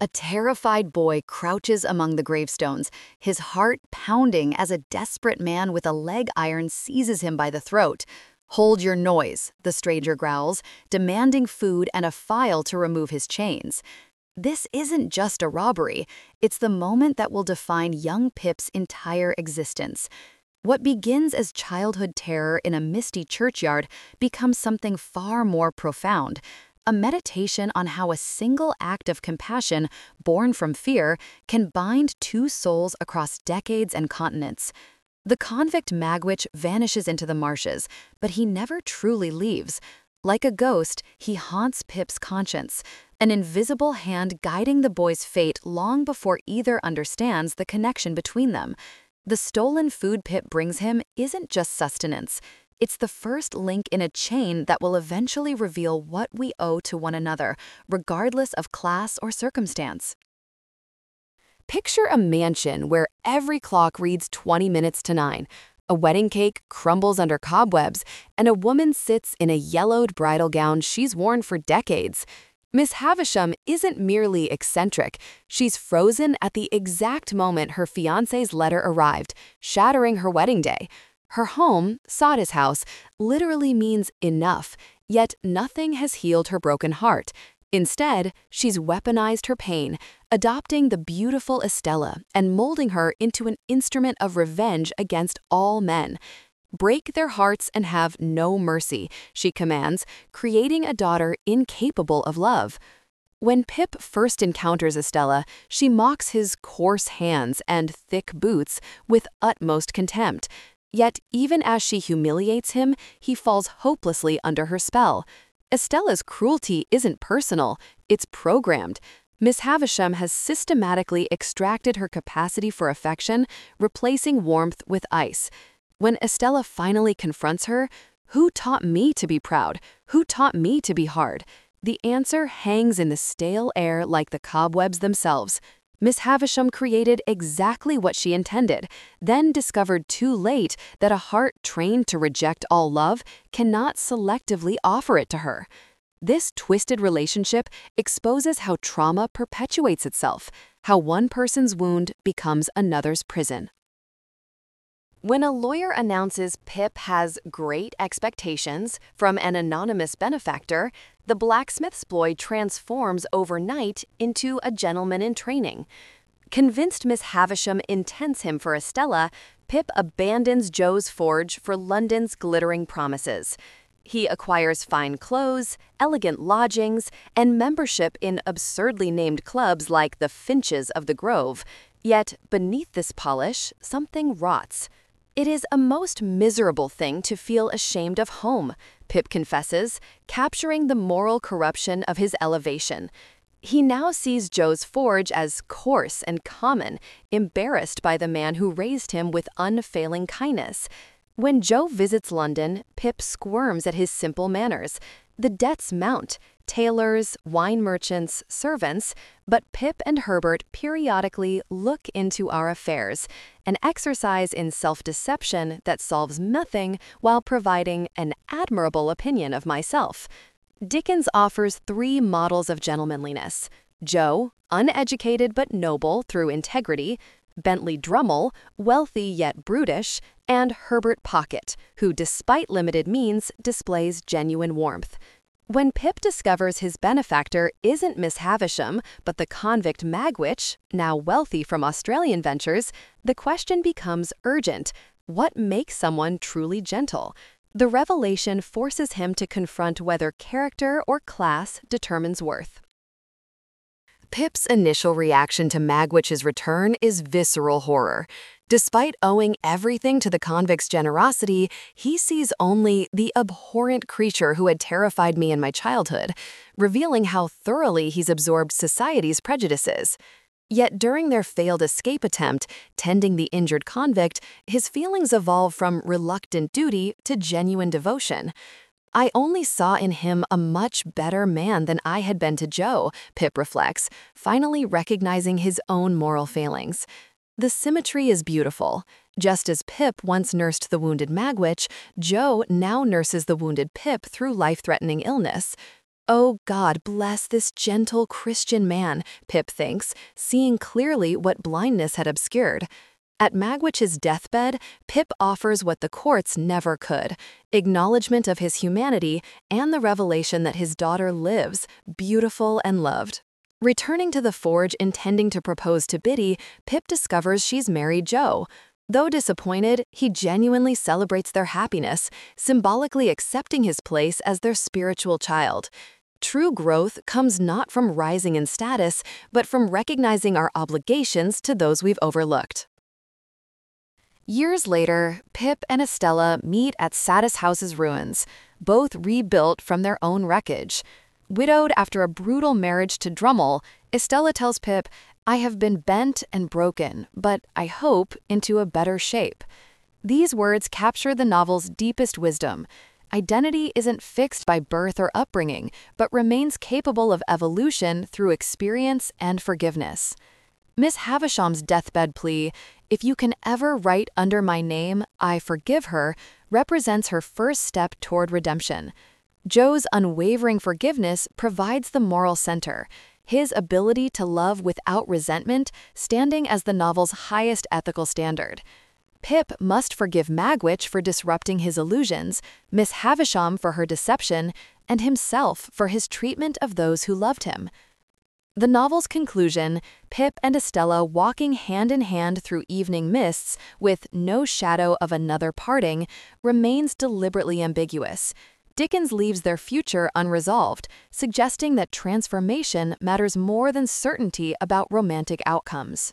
A terrified boy crouches among the gravestones, his heart pounding as a desperate man with a leg iron seizes him by the throat. "Hold your noise," the stranger growls, demanding food and a file to remove his chains. This isn't just a robbery, it's the moment that will define young Pip's entire existence. What begins as childhood terror in a misty churchyard becomes something far more profound, a meditation on how a single act of compassion born from fear can bind two souls across decades and continents. The convict Magwitch vanishes into the marshes, but he never truly leaves. Like a ghost, he haunts Pip's conscience, an invisible hand guiding the boy's fate long before either understands the connection between them. The stolen food Pip brings him isn't just sustenance. It's the first link in a chain that will eventually reveal what we owe to one another, regardless of class or circumstance. Picture a mansion where every clock reads 20 minutes to 9, a wedding cake crumbles under cobwebs, and a woman sits in a yellowed bridal gown she's worn for decades. Miss Havisham isn't merely eccentric, she's frozen at the exact moment her fiancé's letter arrived, shattering her wedding day. Her home, Sada's house, literally means enough, yet nothing has healed her broken heart. Instead, she's weaponized her pain, adopting the beautiful Estella and molding her into an instrument of revenge against all men. "Break their hearts and have no mercy," she commands, creating a daughter incapable of love. When Pip first encounters Estella, she mocks his coarse hands and thick boots with utmost contempt. Yet, even as she humiliates him, he falls hopelessly under her spell. Estella's cruelty isn't personal, it's programmed. Miss Havisham has systematically extracted her capacity for affection, replacing warmth with ice. When Estella finally confronts her, "Who taught me to be proud? Who taught me to be hard?" the answer hangs in the stale air like the cobwebs themselves. Miss Havisham created exactly what she intended, then discovered too late that a heart trained to reject all love cannot selectively offer it to her. This twisted relationship exposes how trauma perpetuates itself, how one person's wound becomes another's prison. When a lawyer announces Pip has great expectations from an anonymous benefactor, the blacksmith's boy transforms overnight into a gentleman in training. Convinced Miss Havisham intends him for Estella, Pip abandons Joe's forge for London's glittering promises. He acquires fine clothes, elegant lodgings, and membership in absurdly named clubs like the Finches of the Grove. Yet, beneath this polish, something rots. "It is a most miserable thing to feel ashamed of home," Pip confesses, capturing the moral corruption of his elevation. He now sees Joe's forge as coarse and common, embarrassed by the man who raised him with unfailing kindness. When Joe visits London, Pip squirms at his simple manners. The debts mount, tailors, wine merchants, servants, but Pip and Herbert periodically look into our affairs, an exercise in self-deception that solves nothing while providing an admirable opinion of myself. Dickens offers 3 models of gentlemanliness: Joe, uneducated but noble through integrity; Bentley Drummle, wealthy yet brutish; and Herbert Pocket, who despite limited means displays genuine warmth. When Pip discovers his benefactor isn't Miss Havisham, but the convict Magwitch, now wealthy from Australian ventures, the question becomes urgent: what makes someone truly gentle? The revelation forces him to confront whether character or class determines worth. Pip's initial reaction to Magwitch's return is visceral horror. Despite owing everything to the convict's generosity, he sees only the abhorrent creature who had terrified me in my childhood, revealing how thoroughly he's absorbed society's prejudices. Yet during their failed escape attempt, tending the injured convict, his feelings evolve from reluctant duty to genuine devotion. "I only saw in him a much better man than I had been to Joe," Pip reflects, finally recognizing his own moral failings. The symmetry is beautiful. Just as Pip once nursed the wounded Magwitch, Joe now nurses the wounded Pip through life-threatening illness. Oh, God bless this gentle Christian man, Pip thinks, seeing clearly what blindness had obscured. At Magwitch's deathbed, Pip offers what the courts never could: acknowledgement of his humanity and the revelation that his daughter lives, beautiful and loved. Returning to the forge intending to propose to Biddy, Pip discovers she's married Joe. Though disappointed, he genuinely celebrates their happiness, symbolically accepting his place as their spiritual child. True growth comes not from rising in status, but from recognizing our obligations to those we've overlooked. Years later, Pip and Estella meet at Satis House's ruins, both rebuilt from their own wreckage. Widowed after a brutal marriage to Drummle, Estella tells Pip, "I have been bent and broken, but I hope into a better shape." These words capture the novel's deepest wisdom. Identity isn't fixed by birth or upbringing, but remains capable of evolution through experience and forgiveness. Miss Havisham's deathbed plea, "If you can ever write under my name, I forgive her," represents her first step toward redemption. Joe's unwavering forgiveness provides the moral center, his ability to love without resentment standing as the novel's highest ethical standard. Pip must forgive Magwitch for disrupting his illusions, Miss Havisham for her deception, and himself for his treatment of those who loved him. The novel's conclusion, Pip and Estella walking hand in hand through evening mists with no shadow of another parting, remains deliberately ambiguous. Dickens leaves their future unresolved, suggesting that transformation matters more than certainty about romantic outcomes.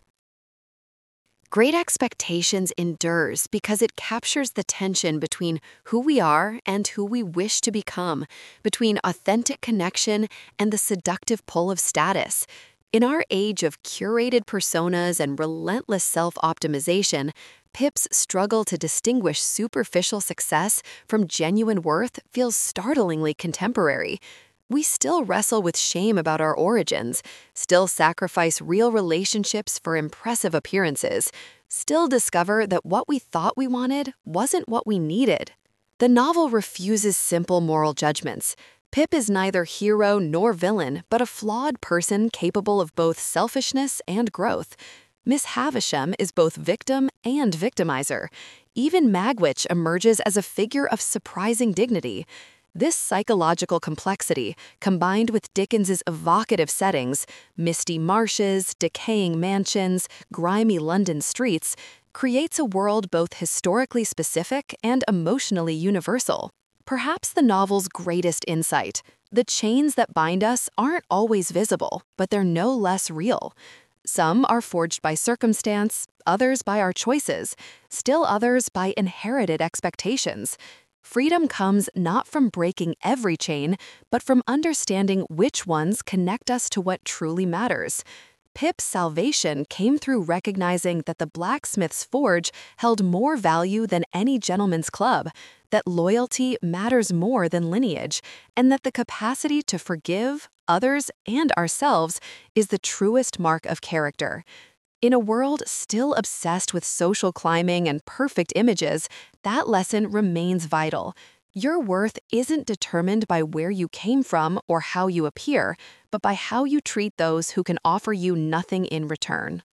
Great Expectations endures because it captures the tension between who we are and who we wish to become, between authentic connection and the seductive pull of status. In our age of curated personas and relentless self-optimization, Pip's struggle to distinguish superficial success from genuine worth feels startlingly contemporary. We still wrestle with shame about our origins, still sacrifice real relationships for impressive appearances, still discover that what we thought we wanted wasn't what we needed. The novel refuses simple moral judgments. Pip is neither hero nor villain, but a flawed person capable of both selfishness and growth. Miss Havisham is both victim and victimizer. Even Magwitch emerges as a figure of surprising dignity. This psychological complexity, combined with Dickens's evocative settings, misty marshes, decaying mansions, grimy London streets, creates a world both historically specific and emotionally universal. Perhaps the novel's greatest insight: the chains that bind us aren't always visible, but they're no less real. Some are forged by circumstance, others by our choices, still others by inherited expectations. Freedom comes not from breaking every chain, but from understanding which ones connect us to what truly matters. Pip's salvation came through recognizing that the blacksmith's forge held more value than any gentleman's club, that loyalty matters more than lineage, and that the capacity to forgive others and ourselves is the truest mark of character. In a world still obsessed with social climbing and perfect images, that lesson remains vital. Your worth isn't determined by where you came from or how you appear, but by how you treat those who can offer you nothing in return.